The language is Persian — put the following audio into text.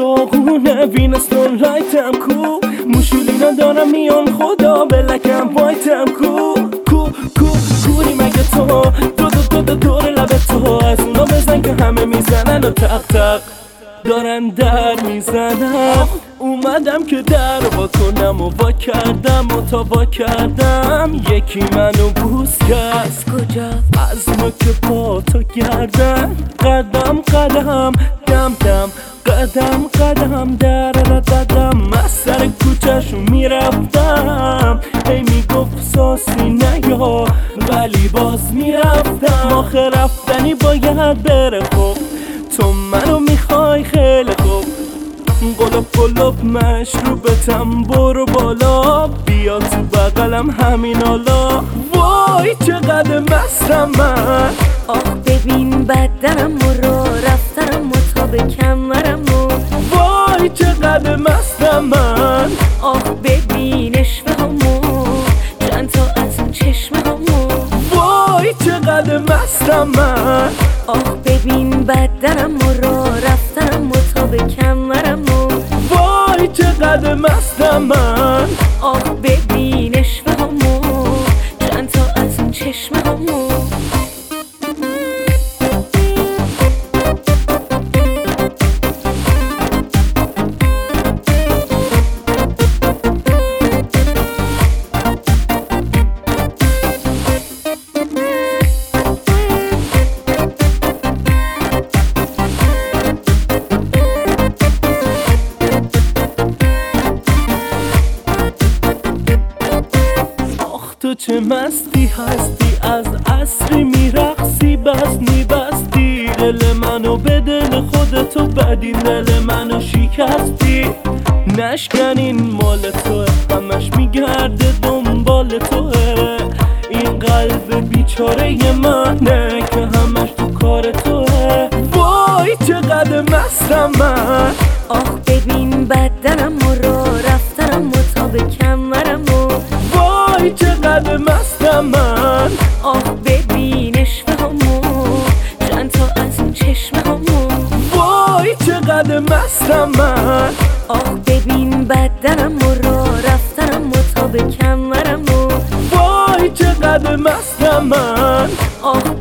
داغونه وینستون رایتم کو موشولینا دارم میان خدا بلکم وایتم کوری مگه تو دور لب تو از اونا بزن که همه میزنن و تق دارن در میزنم اومدم که در وا کنم و وا کردم و تا وا کردم یکی منو بوس کرد. از کجا؟ از نوک پا تا گردن قدم قدم در ددم از سر کوچه‌شو میرفتم هی میگفت ساسی نیا ولی باز میرفتم آخه رفتنی باید بره خب تو منو میخوای خیلی خوب قلوب مشروبتم برو بالا بیا تو بغلم همین حالا وای چقدر مستم من آخ ببین بدنم و راه رفتنم و تا به کمرم و وای چقدر مستم من آخ ببین اشوه همو چند تا از اون چشمه همو وای چقدر مستم من آخ ببین بدنم و راه رفتنم و تا به کمرم و وای چقدر مستم من آخ ببین اشوه همو چند تا از اون چشمه همو تو چه مستی هستی از عصری میرقصی بس میبستی دل منو به دل خودتو بدین دل منو شکستی نشکنین مال توه همش میگرده دنبال توه این قلب بیچاره منه که همش تو کار توه وای چقدر مستم من آخ ببین بدنم و راه رفتنم و تا به کمرم و وای چقدر مستم من آخ ببین اشوه همو چند تا از اون چشمه همو وای چقدر مستم من آخ ببین بدنم و راه رفتنم و تا به کمرم و وای چقدر مستم من آخ